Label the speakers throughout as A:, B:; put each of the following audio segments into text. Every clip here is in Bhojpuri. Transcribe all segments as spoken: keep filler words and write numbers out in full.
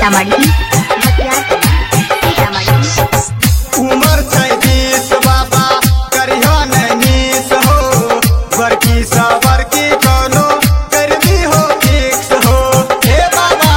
A: सीतामढ़ी
B: उमर छब्बीस बाबा करियो नैनीस हो बरकी सा बरकी कोनो कर दी हो फिक्स हो हे बाबा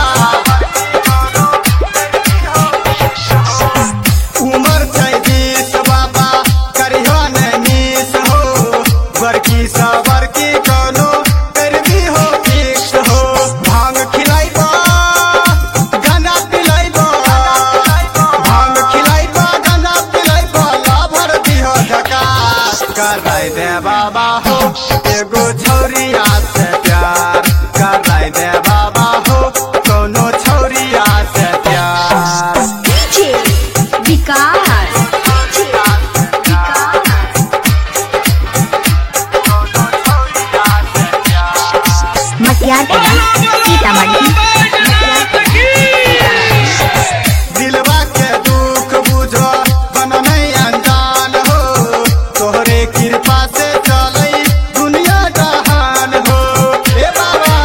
B: उमर छब्बीस बाबा करियो नैनीस हो बरकी सा बरकी कोनो कर दी हो फिक्स हो भांग खिलाइबो गाना पिलाइबो भांग खिलाइबो गाना पिलाइबो लाभर दिहो झकास कराई दे बाबा हो एगो छौरिया से प्यार कराई दे बाबा हो कोनो छौरिया से प्यार
A: डीजे विकास मटियार सीतामढ़ी
B: दिलवा के दुख बुझो बनो नहीं अनजान हो तोहरे कृपा से चलै दुनिया जहान हो हे बाबा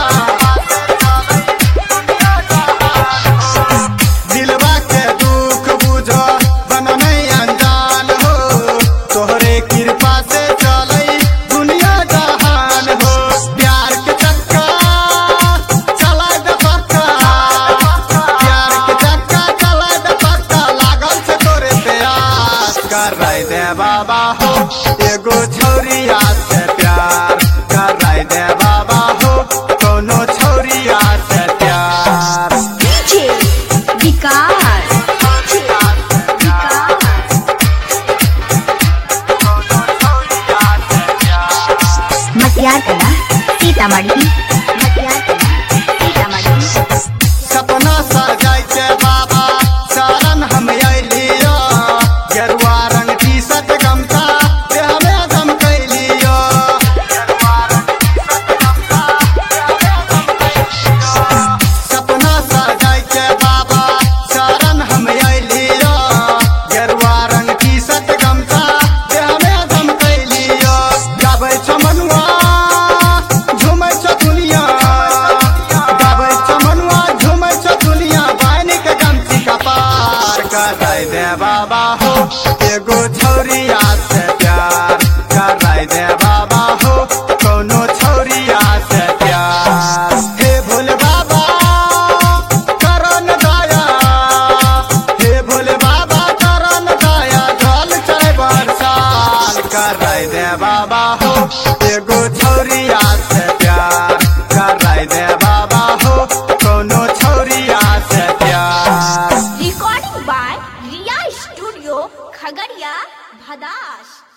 B: दिलवा के दुख बुझो बनो नहीं अनजान हो तोहरे कृपा से चलै दुनिया जहान हो प्यार के चक्का चला दे पक्का प्यार के चक्का चला दे पक्का लागल से तोरे प्यास कराई दे बाबा हो एगो छौरिया से प्यार कराई दे बाबा हो कोनो छौरिया से प्यार
A: डीजे विकास मटियार सीतामढ़ी
B: सपना सजाई के बाबा शरण हम अलियो गेरुआ रंग टी शर्ट गमछा देह में दम कैलियो सपना सजाई के बाबा शरण हम अलियो गेरुआ रंग टी शर्ट गमछा देह में दम कैलियो गाबै छ मनुआ झुमै छ दुनिया गाबै छ मनुआ झुमै छ दुनिया बानी के गमछी कपार कराई दे बाबा हो एगो छौरिया से प्यार कराई दे बाबा हो कोनो छौरिया से प्यार हे भोले बाबा करो न दया हे भोले बाबा करो न दया जल चाहे बरसात कराई दे बाबा हो एगो छौरिया से प्यार कराई दे बाबा हो कोनो छौरिया से प्यार
A: recording by Riya studio Khagaria Bhadas.